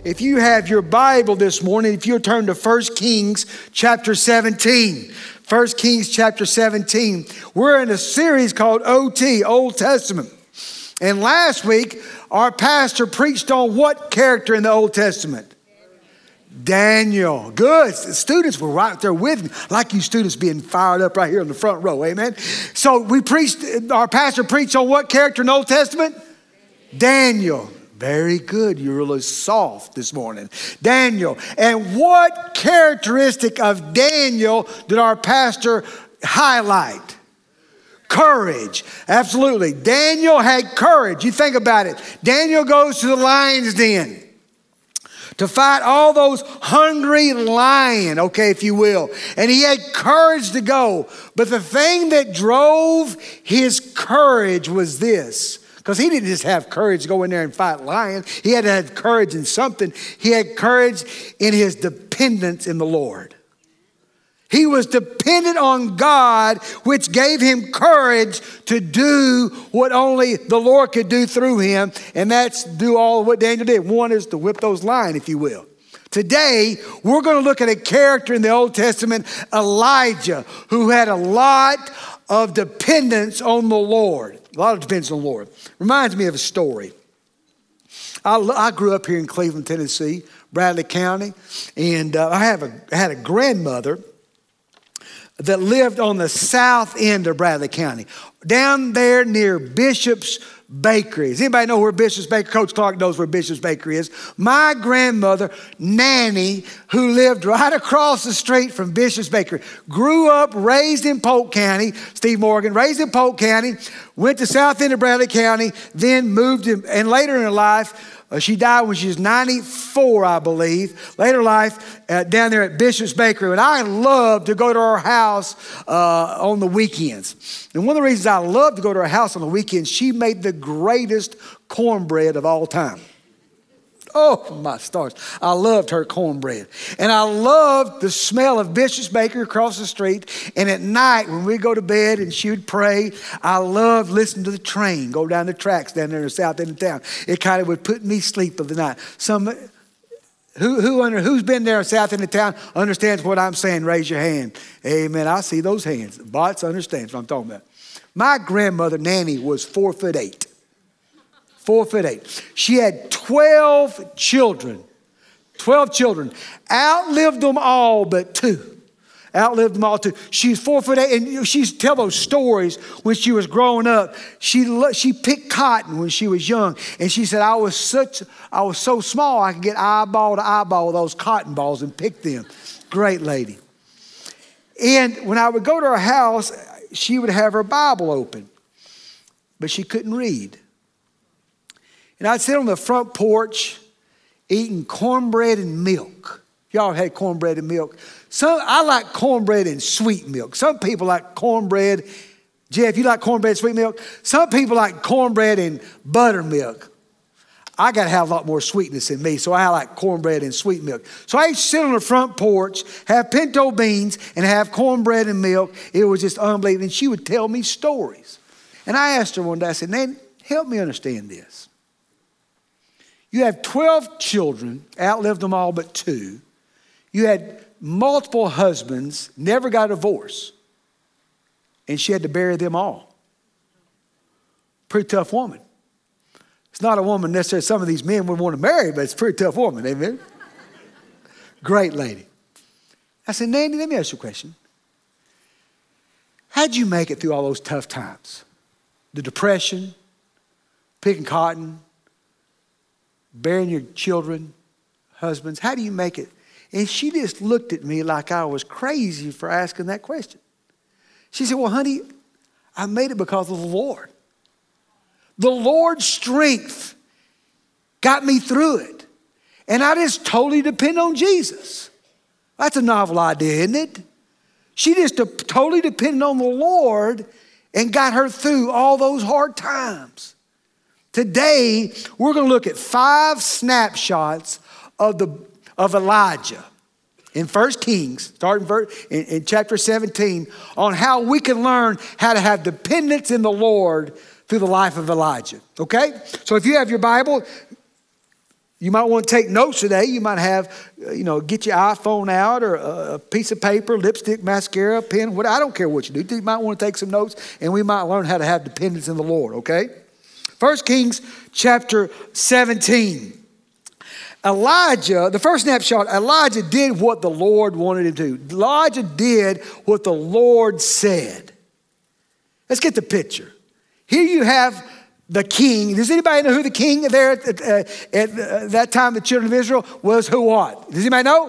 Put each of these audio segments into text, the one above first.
if you have your Bible this morning, if you'll turn to 1 Kings chapter 17. 1 Kings chapter 17. We're in a series called OT, Old Testament. And last week, our pastor preached on what character in the Old Testament? Daniel. Good. The students were right there with me. I like you students being fired up right here in the front row. Amen. So our pastor preached on what character in the Old Testament? Daniel. Very good. You're really soft this morning. Daniel. And what characteristic of Daniel did our pastor highlight? Courage. Absolutely. Daniel had courage. You think about it. Daniel goes to the lion's den to fight all those hungry lions, okay, if you will. And he had courage to go. But the thing that drove his courage was this. Because he didn't just have courage to go in there and fight lions. He had to have courage in something. He had courage in his dependence in the Lord. He was dependent on God, which gave him courage to do what only the Lord could do through him. And that's do all of what Daniel did. One is to whip those lions, if you will. Today, we're going to look at a character in the Old Testament, Elijah, who had a lot of dependence on the Lord. A lot of dependence on the Lord. Reminds me of a story. I grew up here in Cleveland, Tennessee, Bradley County. And I had a grandmother that lived on the south end of Bradley County, down there near Bishop's Bakery. Does anybody know where Bishop's Bakery? Coach Clark knows where Bishop's Bakery is. My grandmother, Nanny, who lived right across the street from Bishop's Bakery, grew up, raised in Polk County, Steve Morgan, raised in Polk County, went to south end of Bradley County, then moved, and later in her life, she died when she was 94, I believe. Later life, down there at Bishop's Bakery. And I loved to go to her house on the weekends. And one of the reasons I loved to go to her house on the weekends, she made the greatest cornbread of all time. Oh, my stars. I loved her cornbread. And I loved the smell of Bishop's Bakery across the street. And at night, when we'd go to bed and she would pray, I loved listening to the train go down the tracks down there in the south end of town. It kind of would put me to sleep of the night. Who's been there south end of town understands what I'm saying? Raise your hand. Amen. I see those hands. Bots understands what I'm talking about. My grandmother, Nanny, was 4'8". 4'8". She had 12 children. 12 children. Outlived them all but two. Outlived them all two. She's 4'8", and she used to tell those stories when she was growing up. She picked cotton when she was young, and she said, I was so small I could get eyeball to eyeball with those cotton balls and pick them. Great lady. And when I would go to her house, she would have her Bible open, but she couldn't read. And I'd sit on the front porch eating cornbread and milk. Y'all had cornbread and milk. I like cornbread and sweet milk. Some people like cornbread. Jeff, you like cornbread and sweet milk? Some people like cornbread and buttermilk. I got to have a lot more sweetness in me, so I like cornbread and sweet milk. So I used to sit on the front porch, have pinto beans, and have cornbread and milk. It was just unbelievable. And she would tell me stories. And I asked her one day, I said, Nan, help me understand this. You have 12 children, outlived them all but two. You had multiple husbands, never got a divorce. And she had to bury them all. Pretty tough woman. It's not a woman necessarily some of these men would want to marry, but it's a pretty tough woman, amen? Great lady. I said, Nanny, let me ask you a question. How'd you make it through all those tough times? The depression, picking cotton, burying your children, husbands. How do you make it? And she just looked at me like I was crazy for asking that question. She said, well, honey, I made it because of the Lord. The Lord's strength got me through it. And I just totally depend on Jesus. That's a novel idea, isn't it? She just totally depended on the Lord and got her through all those hard times. Today, we're going to look at 5 snapshots of Elijah in 1 Kings, starting in chapter 17, on how we can learn how to have dependence in the Lord through the life of Elijah. Okay? So if you have your Bible, You might want to take notes today. You might have, get your iPhone out or a piece of paper, lipstick, mascara, pen, I don't care what you do. You might want to take some notes, and we might learn how to have dependence in the Lord, okay? 1 Kings chapter 17. The first snapshot, Elijah did what the Lord wanted him to do. Elijah did what the Lord said. Let's get the picture. Here you have the king. Does anybody know who the king there at that time, the children of Israel, was? Who, what? Does anybody know?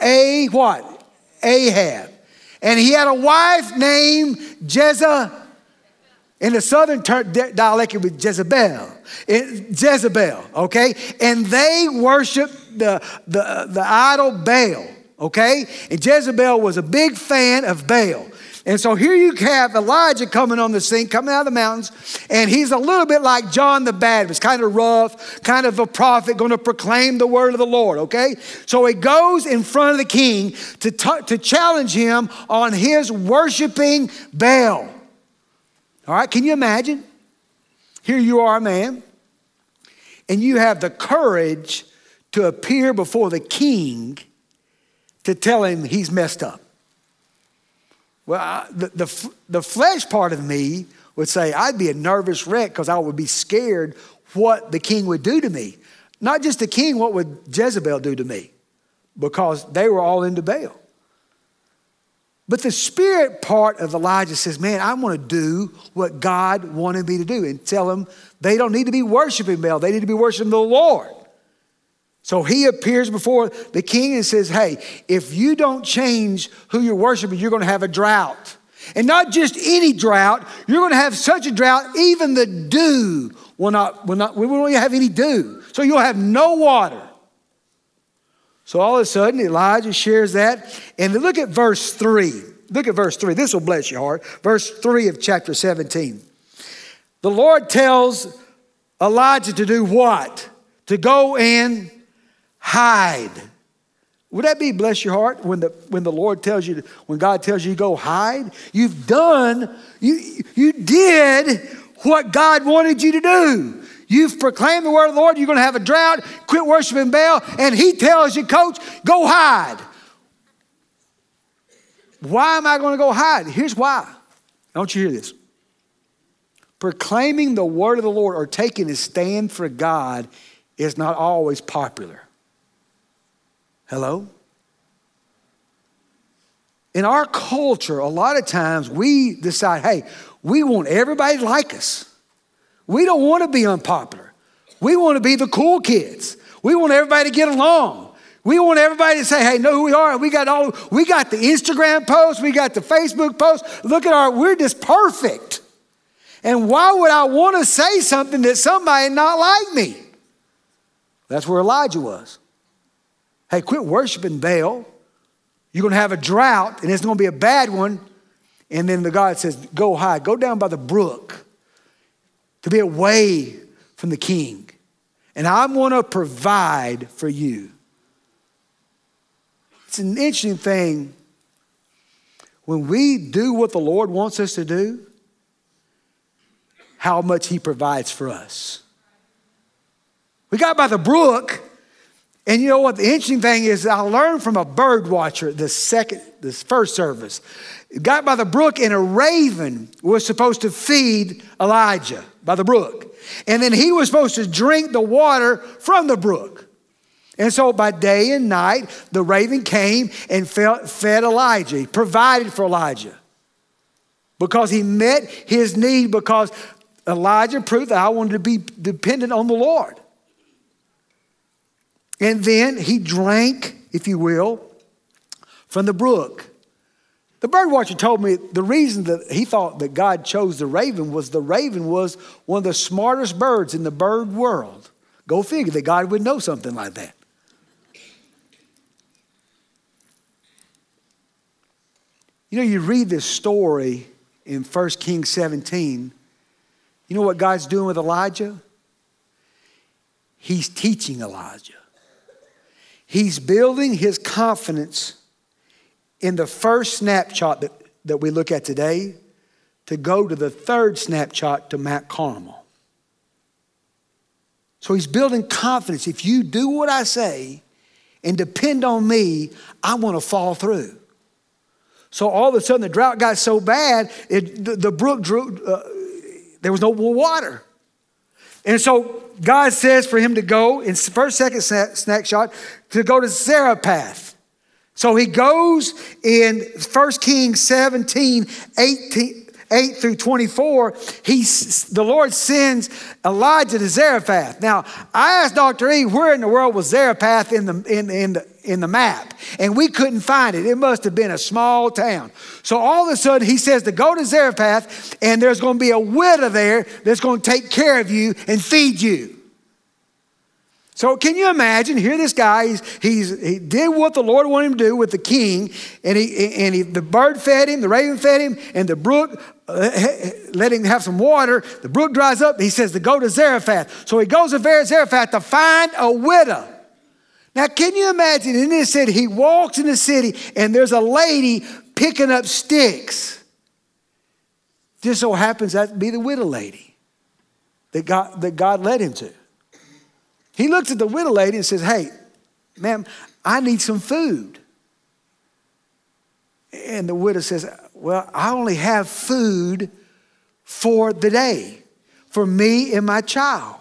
Ahab. And he had a wife named Jezebel. In the southern dialect, it was Jezebel. Jezebel, okay? And they worshiped the idol Baal, okay? And Jezebel was a big fan of Baal. And so here you have Elijah coming on the scene, coming out of the mountains, and he's a little bit like John the Baptist, kind of rough, kind of a prophet, going to proclaim the word of the Lord, okay? So he goes in front of the king to challenge him on his worshiping Baal. All right, can you imagine? Here you are, a man, and you have the courage to appear before the king to tell him he's messed up. Well, the flesh part of me would say I'd be a nervous wreck because I would be scared what the king would do to me. Not just the king, what would Jezebel do to me? Because they were all into Baal. But the spirit part of Elijah says, man, I want to do what God wanted me to do, and tell them they don't need to be worshiping Baal. They need to be worshiping the Lord. So he appears before the king and says, hey, if you don't change who you're worshiping, you're going to have a drought. And not just any drought, you're going to have such a drought, even the dew we won't have any dew. So you'll have no water. So all of a sudden, Elijah shares that. And look at verse 3. Look at verse 3. This will bless your heart. Verse 3 of chapter 17. The Lord tells Elijah to do what? To go and hide. Would that be bless your heart when the Lord tells you, when God tells you to go hide? You did what God wanted you to do. You've proclaimed the word of the Lord. You're going to have a drought. Quit worshiping Baal. And he tells you, coach, go hide. Why am I going to go hide? Here's why. Don't you hear this? Proclaiming the word of the Lord or taking a stand for God is not always popular. Hello? In our culture, a lot of times we decide, hey, we want everybody to like us. We don't want to be unpopular. We want to be the cool kids. We want everybody to get along. We want everybody to say, hey, know who we are. We got the Instagram posts. We got the Facebook posts. Look at we're just perfect. And why would I want to say something that somebody not like me? That's where Elijah was. Hey, quit worshiping Baal. You're going to have a drought, and it's going to be a bad one. And then the God says, go hide. Go down by the brook to be away from the king. And I'm going to provide for you. It's an interesting thing. When we do what the Lord wants us to do, how much he provides for us. We got by the brook. And you know what? The interesting thing is I learned from a bird watcher this first service. Got by the brook, and a raven was supposed to feed Elijah by the brook. And then he was supposed to drink the water from the brook. And so by day and night, the raven came and fed Elijah. He provided for Elijah. Because he met his need, because Elijah proved that I wanted to be dependent on the Lord. And then he drank, if you will, from the brook. The bird watcher told me the reason that he thought that God chose the raven was one of the smartest birds in the bird world. Go figure that God would know something like that. You know, you read this story in 1 Kings 17. You know what God's doing with Elijah? He's teaching Elijah. He's building his confidence in the first snapshot that we look at today to go to the third snapshot to Mount Carmel. So he's building confidence. If you do what I say and depend on me, I'm going to fall through. So all of a sudden the drought got so bad, the brook there was no more water. And so God says for him to go, in second snapshot, to go to Zarephath. So he goes in 1 Kings 17, 8 through 24, the Lord sends Elijah to Zarephath. Now, I asked Dr. E, where in the world was Zarephath in the map? And we couldn't find it. It must have been a small town. So all of a sudden, he says to go to Zarephath, and there's going to be a widow there that's going to take care of you and feed you. So can you imagine? Here, this guy, he did what the Lord wanted him to do with the king, and the bird fed him, the raven fed him, and the brook let him have some water. The brook dries up. He says to go to Zarephath. So he goes to Zarephath to find a widow. Now, can you imagine? In this city, he walks in the city, and there's a lady picking up sticks. Just so happens that to be the widow lady that God led him to. He looks at the widow lady and says, hey, ma'am, I need some food. And the widow says, well, I only have food for the day, for me and my child.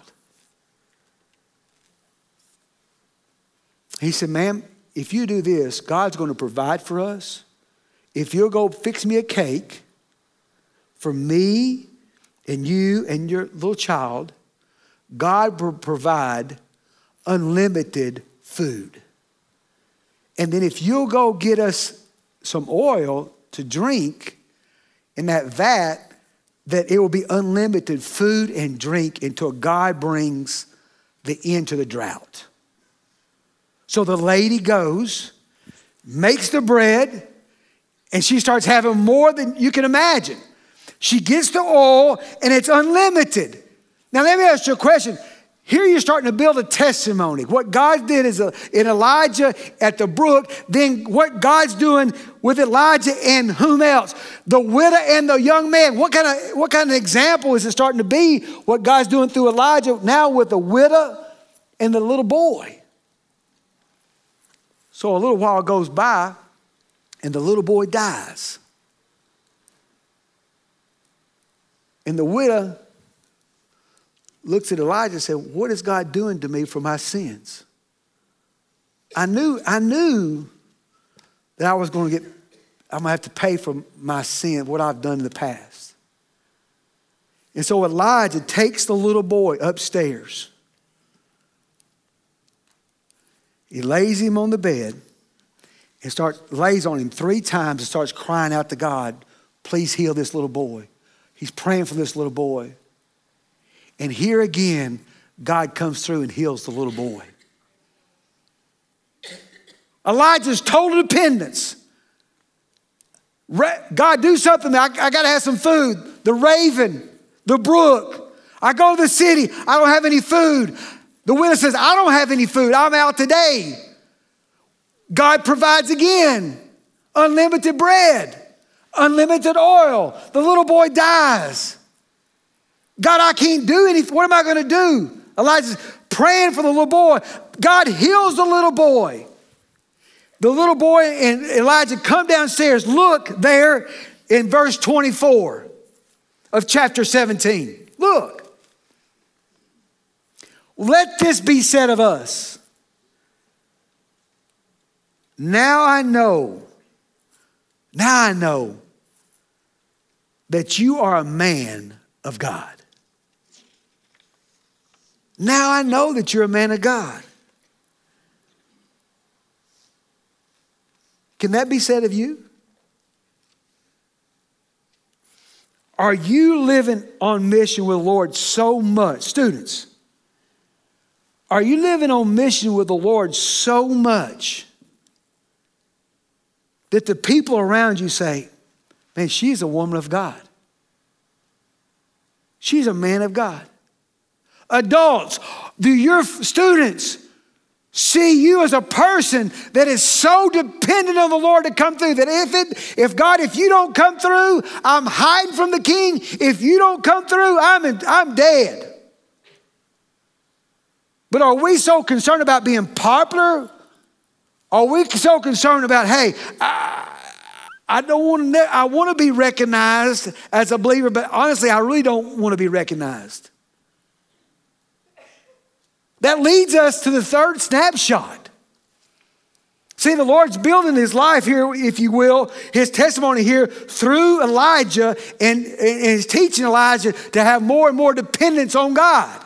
He said, ma'am, if you do this, God's going to provide for us. If you'll go fix me a cake for me and you and your little child, God will provide unlimited food. And then if you'll go get us some oil to drink in that vat, that it will be unlimited food and drink until God brings the end to the drought. So the lady goes, makes the bread, and she starts having more than you can imagine. She gets the oil, and it's unlimited. Now let me ask you a question. Here you're starting to build a testimony. What God did is in Elijah at the brook, then what God's doing with Elijah and whom else? The widow and the young man. What kind of example is it starting to be what God's doing through Elijah now with the widow and the little boy? So a little while goes by and the little boy dies. And the widow looks at Elijah and said, what is God doing to me for my sins? I knew that I'm going to have to pay for my sin, what I've done in the past. And so Elijah takes the little boy upstairs. He lays him on the bed and lays on him 3 times and starts crying out to God, please heal this little boy. He's praying for this little boy. And here again, God comes through and heals the little boy. Elijah's total dependence. God, do something. I got to have some food. The raven, the brook. I go to the city. I don't have any food. The widow says, I don't have any food. I'm out today. God provides again. Unlimited bread. Unlimited oil. The little boy dies. God, I can't do anything. What am I going to do? Elijah's praying for the little boy. God heals the little boy. The little boy and Elijah come downstairs. Look there in verse 24 of chapter 17. Look. Let this be said of us. Now I know that you are a man of God. Now I know that you're a man of God. Can that be said of you? Are you living on mission with the Lord so much? Students, are you living on mission with the Lord so much that the people around you say, man, she's a woman of God. She's a man of God. Adults, do your students see you as a person that is so dependent on the Lord to come through that if you don't come through, I'm hiding from the king. If you don't come through, I'm dead. But are we so concerned about being popular? Are we so concerned about, hey, I want to be recognized as a believer, but honestly, I really don't want to be recognized. That leads us to the third snapshot. See, the Lord's building his life here, if you will, his testimony here through Elijah and he's teaching Elijah to have more and more dependence on God.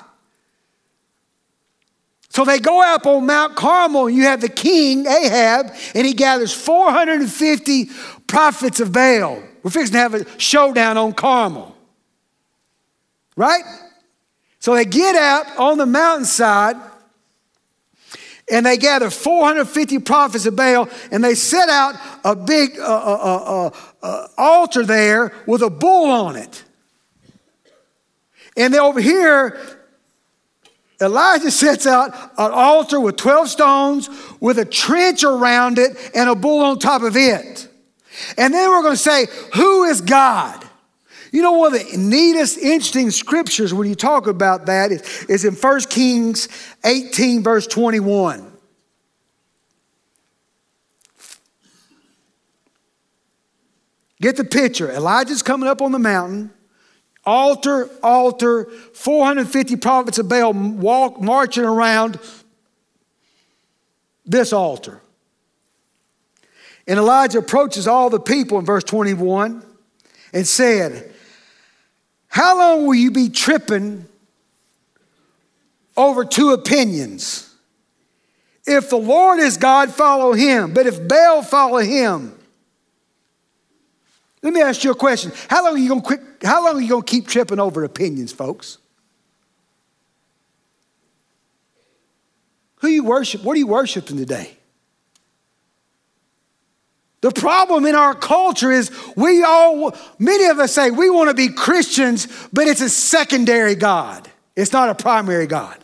So they go up on Mount Carmel, and you have the king, Ahab, and he gathers 450 prophets of Baal. We're fixing to have a showdown on Carmel. Right? So they get out on the mountainside, and they gather 450 prophets of Baal, and they set out a big altar there with a bull on it. And over here, Elijah sets out an altar with 12 stones with a trench around it and a bull on top of it. And then we're going to say, who is God? You know, one of the neatest, interesting scriptures when you talk about that is in 1 Kings 18, verse 21. Get the picture. Elijah's coming up on the mountain. Altar, 450 prophets of Baal marching around this altar. And Elijah approaches all the people in verse 21 and said, how long will you be tripping over two opinions? If the Lord is God, follow him. But if Baal, follow him. Let me ask you a question. How long are you going to keep tripping over opinions, folks? Who you worship? What are you worshiping today? The problem in our culture is many of us say we want to be Christians, but it's a secondary God. It's not a primary God.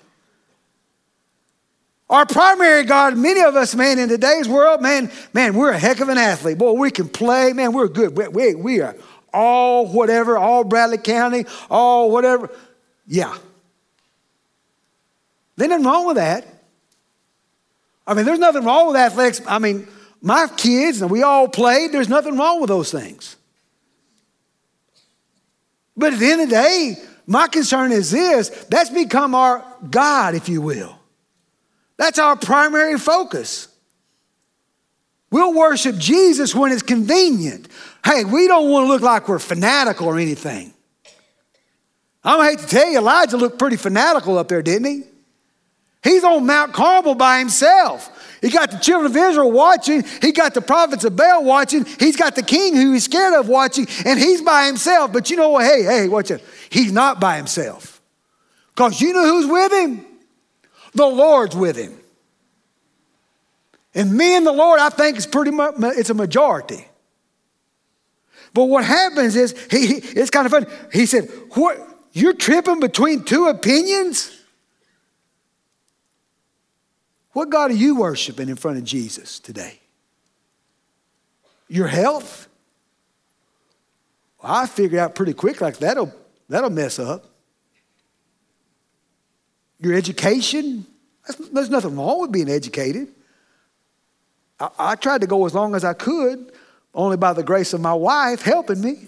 Our primary God, many of us, man, in today's world, man, we're a heck of an athlete. Boy, we can play. Man, we're good. We are all whatever, all Bradley County, all whatever. Yeah. There's nothing wrong with that. I mean, there's nothing wrong with athletics. I mean, my kids, and we all played. There's nothing wrong with those things. But at the end of the day, my concern is this. That's become our God, if you will. That's our primary focus. We'll worship Jesus when it's convenient. Hey, we don't want to look like we're fanatical or anything. I'm going to hate to tell you, Elijah looked pretty fanatical up there, didn't he? He's on Mount Carmel by himself. He got the children of Israel watching. He got the prophets of Baal watching. He's got the king who he's scared of watching, and he's by himself. But you know what? Hey, watch it. He's not by himself. Because you know who's with him? The Lord's with him. And me and the Lord, I think, is pretty much, it's a majority. But what happens is, it's kind of funny. He said, "What? You're tripping between two opinions? What God are you worshiping in front of Jesus today? Your health? Well, I figured out pretty quick like that'll mess up. Your education? There's nothing wrong with being educated. I tried to go as long as I could, only by the grace of my wife helping me.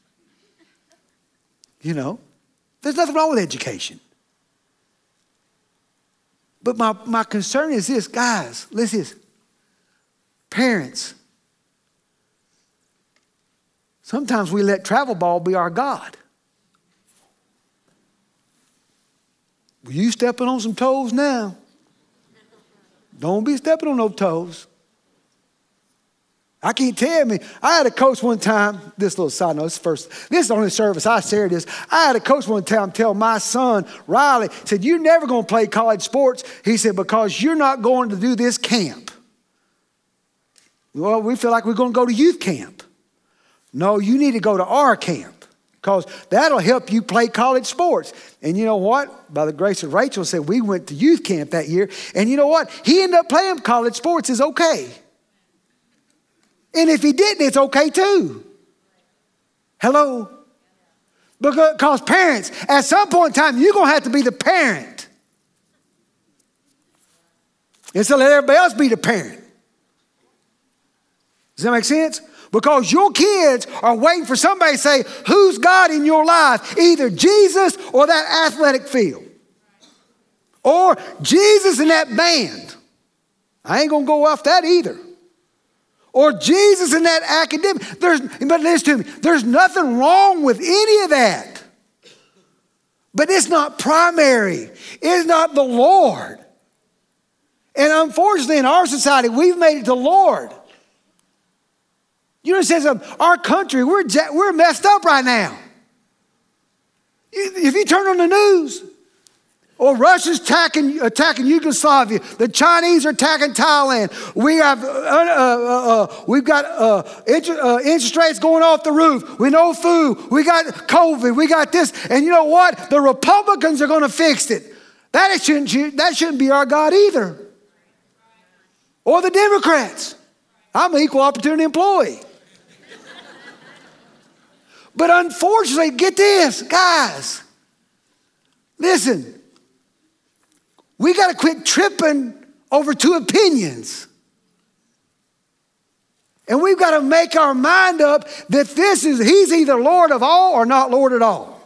You know, there's nothing wrong with education. But my concern is this, guys, listen, parents, sometimes we let travel ball be our God. Well, you stepping on some toes now. Don't be stepping on no toes. I can't tell me. I had a coach one time, this little side note, this is the only service I shared this. I had a coach one time tell my son, Riley, said, you're never going to play college sports. He said, because you're not going to do this camp. Well, we feel like we're going to go to youth camp. No, you need to go to our camp because that'll help you play college sports. And you know what? By the grace of Rachel said, we went to youth camp that year. And you know what? He ended up playing college sports is okay. And if he didn't, it's okay too. Hello? Because parents, at some point in time, you're going to have to be the parent. And so let everybody else be the parent. Does that make sense? Because your kids are waiting for somebody to say, who's God in your life? Either Jesus or that athletic field. Or Jesus and that band. I ain't going to go off that either. Or Jesus and that academic. But listen to me, there's nothing wrong with any of that. But it's not primary. It's not the Lord. And unfortunately in our society, we've made it the Lord. You understand something? Our country, we're messed up right now. If you turn on the news, or Russia's attacking Yugoslavia, the Chinese are attacking Thailand. We've got interest rates going off the roof. We know food. We got COVID. We got this. And you know what? The Republicans are going to fix it. That shouldn't be our God either. Or the Democrats. I'm an equal opportunity employee. But unfortunately, get this, guys. Listen. We got to quit tripping over two opinions. And we've got to make our mind up that he's either Lord of all or not Lord at all.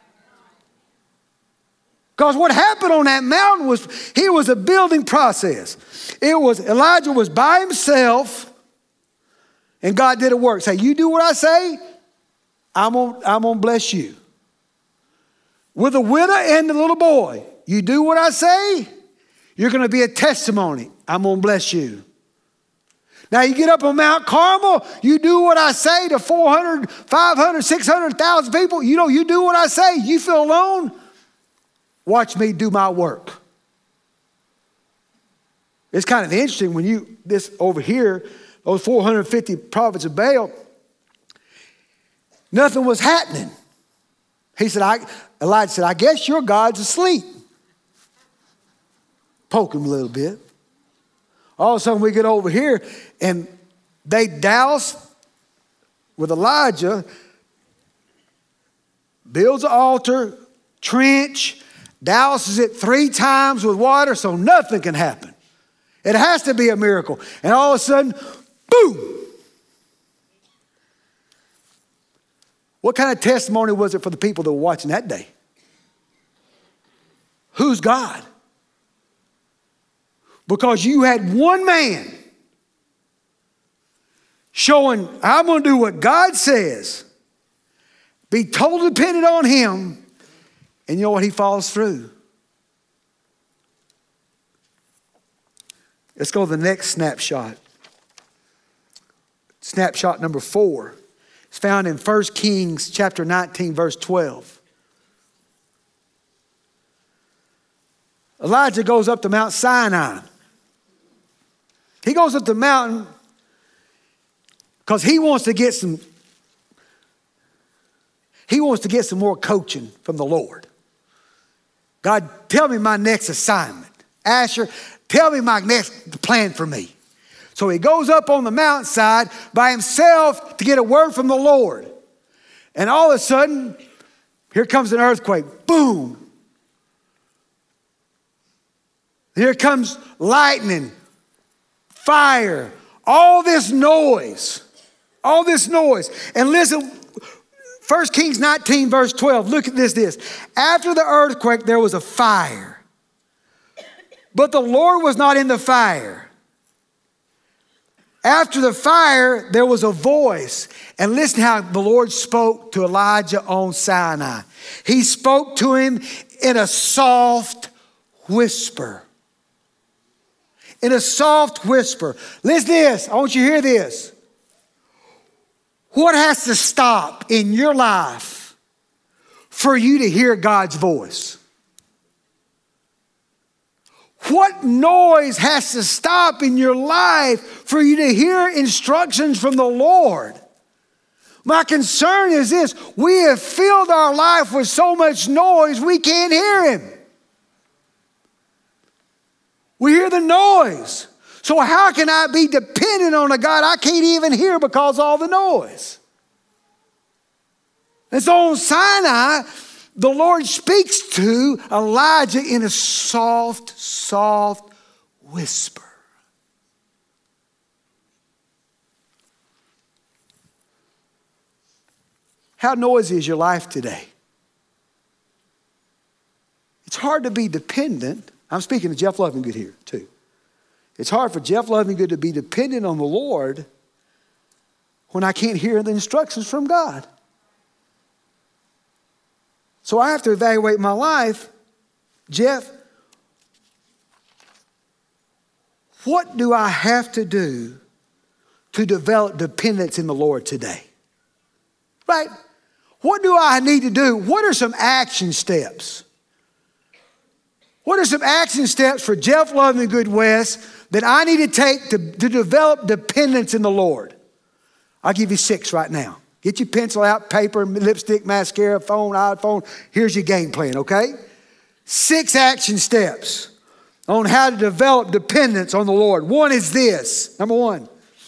Because what happened on that mountain was a building process. Elijah was by himself and God did a work. Say, you do what I say, I'm gonna bless you. With the widow and the little boy, you do what I say, you're going to be a testimony. I'm going to bless you. Now you get up on Mount Carmel, you do what I say to 400, 500, 600,000 people. You do what I say. You feel alone? Watch me do my work. It's kind of interesting when this over here, those 450 prophets of Baal, nothing was happening. Elijah said, I guess your God's asleep. Poke him a little bit. All of a sudden we get over here and they douse with Elijah, builds an altar, trench, douses it 3 times with water so nothing can happen. It has to be a miracle. And all of a sudden, boom. What kind of testimony was it for the people that were watching that day? Who's God? Because you had one man showing, I'm going to do what God says. Be totally dependent on him. And you know what? He follows through. Let's go to the next snapshot. Snapshot number 4. It's found in 1 Kings chapter 19, verse 12. Elijah goes up to Mount Sinai. He goes up the mountain because he wants to get some more coaching from the Lord. God, tell me my next assignment. Asher, tell me my next plan for me. So he goes up on the mountainside by himself to get a word from the Lord. And all of a sudden, here comes an earthquake. Boom. Here comes lightning, fire, all this noise. All this noise. And listen, 1 Kings 19, verse 12. Look at this. After the earthquake, there was a fire. But the Lord was not in the fire. After the fire, there was a voice. And listen how the Lord spoke to Elijah on Sinai. He spoke to him in a soft whisper. In a soft whisper. Listen to this. I want you to hear this. What has to stop in your life for you to hear God's voice? What noise has to stop in your life for you to hear instructions from the Lord? My concern is this. We have filled our life with so much noise we can't hear him. We hear the noise. So how can I be dependent on a God I can't even hear because of all the noise? And so on Sinai, the Lord speaks to Elijah in a soft whisper. How noisy is your life today? It's hard to be dependent. I'm speaking to Jeff Lovingood here too. It's hard for Jeff Lovingood to be dependent on the Lord when I can't hear the instructions from God. So I have to evaluate my life. Jeff, what do I have to do to develop dependence in the Lord today? Right? What do I need to do? What are some action steps? What are some action steps for Jeff Lovingood West that I need to take to develop dependence in the Lord? I'll give you 6 right now. Get your pencil out, paper, lipstick, mascara, phone, iPhone. Here's your game plan, okay? 6 action steps on how to develop dependence on the Lord. 1 is this. Number 1.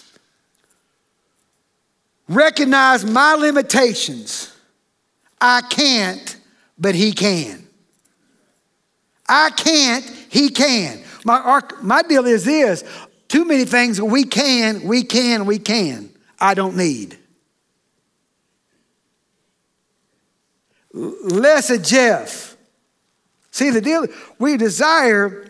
Recognize my limitations. I can't, but He can. I can't, He can. My deal is this. Too many things we can. I don't need. Less of Jeff. See the deal? We desire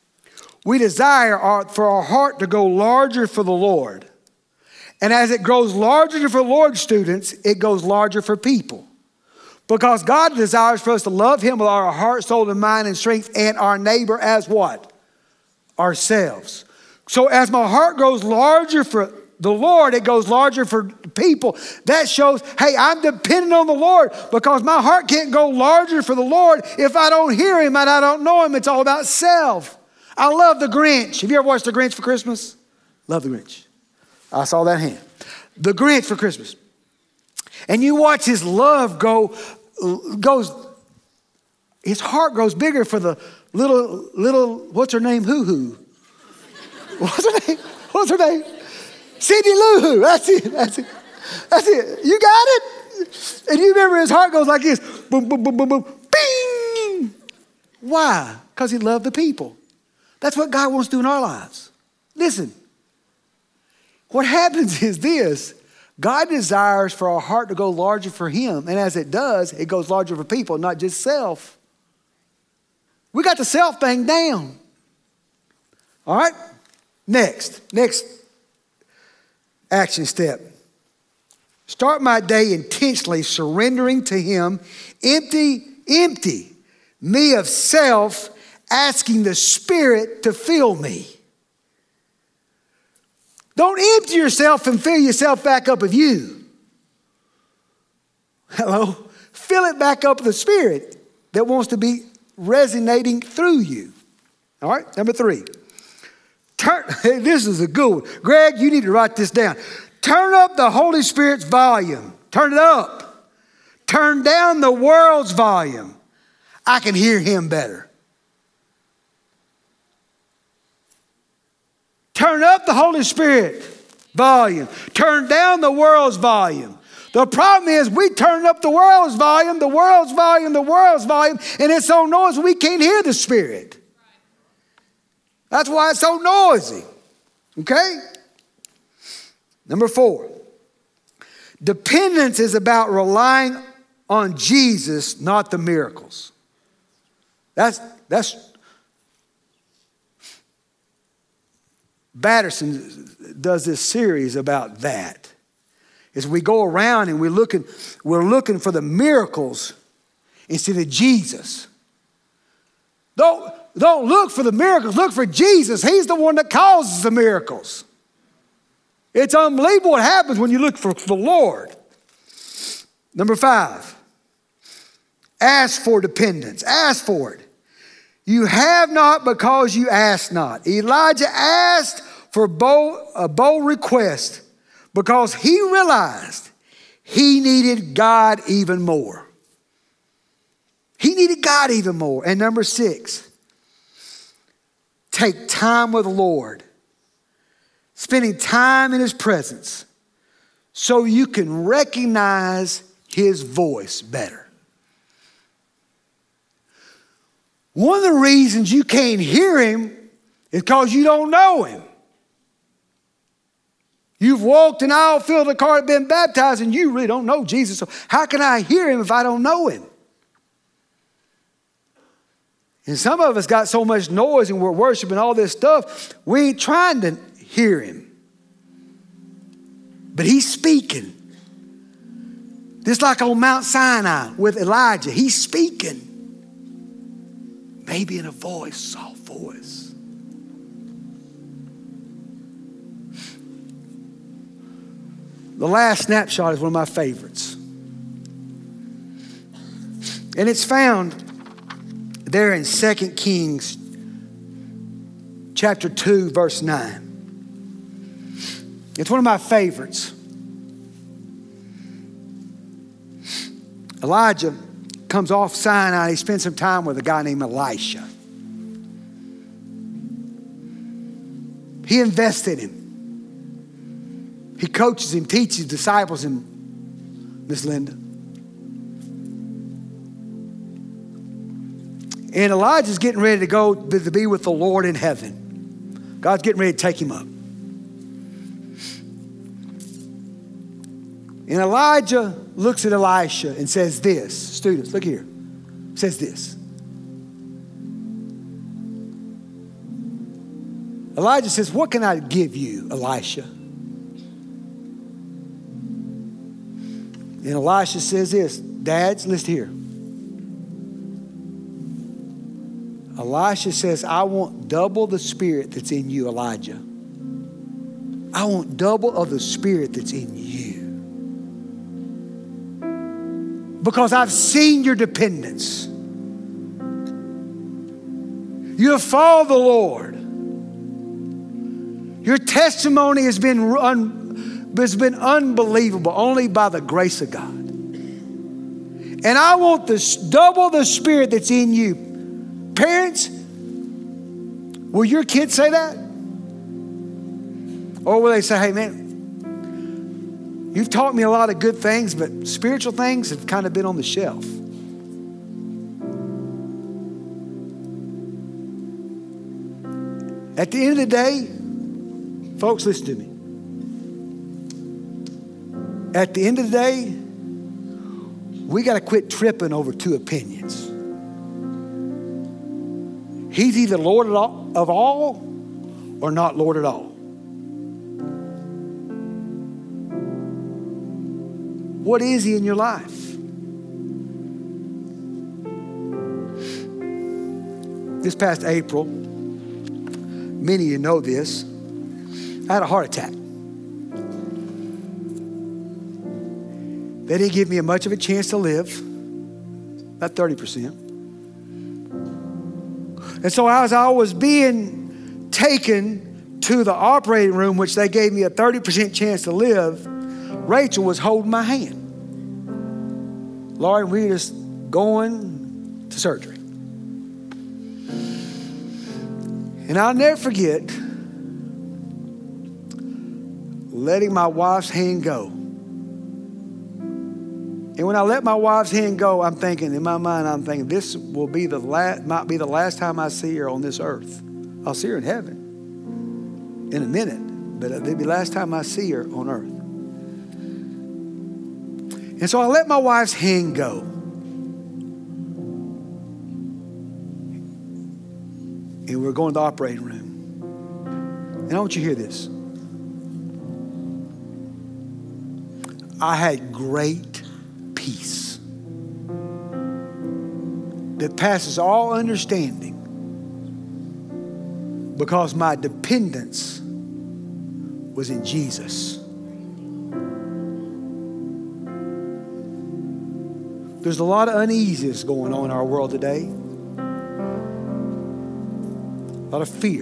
for our heart to go larger for the Lord. And as it grows larger for the Lord, students, it goes larger for people. Because God desires for us to love Him with our heart, soul, and mind and strength, and our neighbor as what? Ourselves. So as my heart grows larger for the Lord, it goes larger for people. That shows, hey, I'm dependent on the Lord because my heart can't go larger for the Lord if I don't hear Him and I don't know Him. It's all about self. I love The Grinch. Have you ever watched The Grinch for Christmas? Love The Grinch. I saw that hand. The Grinch for Christmas. And you watch his love his heart grows bigger for the little, what's her name? Hoo-hoo. What's her name? Cindy Lou Who. That's it. You got it? And you remember his heart goes like this. Boom, boom, boom, boom, boom. Bing! Why? Because he loved the people. That's what God wants to do in our lives. Listen. What happens is this. God desires for our heart to go larger for Him. And as it does, it goes larger for people, not just self. We got the self thing down. All right? Next action step. Start my day intentionally surrendering to Him. Empty me of self, asking the Spirit to fill me. Don't empty yourself and fill yourself back up with you. Hello? Fill it back up with the Spirit that wants to be resonating through you. All right? Number 3. This is a good one. Greg, you need to write this down. Turn up the Holy Spirit's volume. Turn it up. Turn down the world's volume. I can hear Him better. Turn up the Holy Spirit volume. Turn down the world's volume. The problem is we turn up the world's volume, and it's so noisy we can't hear the Spirit. That's why it's so noisy. Okay? Number 4. Dependence is about relying on Jesus, not the miracles. That's Batterson does this series about that. As we go around and we're looking for the miracles instead of Jesus. Don't look for the miracles, look for Jesus. He's the one that causes the miracles. It's unbelievable what happens when you look for the Lord. Number 5, ask for dependence. Ask for it. You have not because you ask not. Elijah asked for a bold request because he realized he needed God even more. He needed God even more. And number 6, take time with the Lord. Spending time in His presence so you can recognize His voice better. One of the reasons you can't hear Him It's because you don't know him. You've walked an aisle, filled a car, been baptized, and you really don't know Jesus. So how can I hear him if I don't know him? And some of us got so much noise and we're worshiping all this stuff, we ain't trying to hear him. But he's speaking. Just like on Mount Sinai with Elijah, he's speaking. Maybe in a voice, soft voice. The last snapshot is one of my favorites. And it's found there in 2 Kings chapter 2, verse 9. It's one of my favorites. Elijah comes off Sinai. He spends some time with a guy named Elisha. He invests in him. He coaches him, teaches, disciples him, Miss Linda. And Elijah's getting ready to go to be with the Lord in heaven. God's getting ready to take him up. And Elijah looks at Elisha and says this. Students, look here. Says this. Elijah says, what can I give you, Elisha? And Elisha says this. Dads, listen here. Elisha says, I want double the spirit that's in you, Elijah. I want double of the spirit that's in you. Because I've seen your dependence. You have followed the Lord. Your testimony has been unbelievable, only by the grace of God. And I want this double the spirit that's in you. Parents, will your kids say that? Or will they say, hey man, you've taught me a lot of good things, but spiritual things have kind of been on the shelf. At the end of the day, folks, listen to me. At the end of the day, we got to quit tripping over two opinions. He's either Lord of all or not Lord at all. What is he in your life? This past April, many of you know this, I had a heart attack. They didn't give me much of a chance to live, about 30%. And so as I was being taken to the operating room, which they gave me a 30% chance to live, Rachel was holding my hand. Lord, we were just going to surgery. And I'll never forget letting my wife's hand go. And when I let my wife's hand go, I'm thinking, in my mind, this will be might be the last time I see her on this earth. I'll see her in heaven in a minute, but it'll be the last time I see her on earth. And so I let my wife's hand go. And we're going to the operating room. And I want you to hear this. I had great peace that passes all understanding because my dependence was in Jesus. There's a lot of uneasiness going on in our world today. A lot of fear.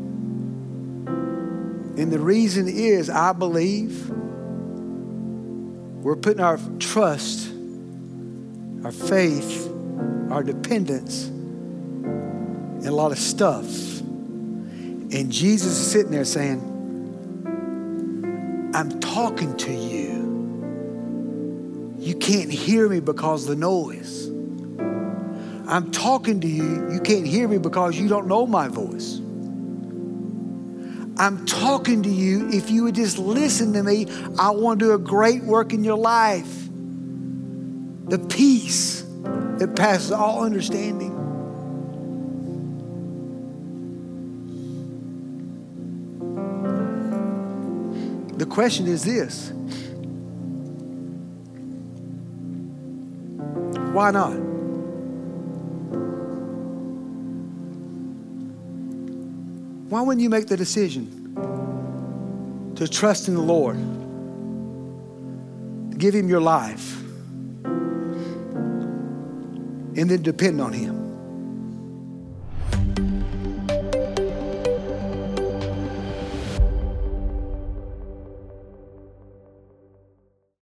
And the reason is, I believe we're putting our trust, our faith, our dependence in a lot of stuff. And Jesus is sitting there saying, I'm talking to you. You can't hear me because of the noise. I'm talking to you. You can't hear me because you don't know my voice. I'm talking to you. If you would just listen to me, I want to do a great work in your life. The peace that passes all understanding. The question is this: why not? Why wouldn't you make the decision to trust in the Lord, give Him your life, and then depend on Him?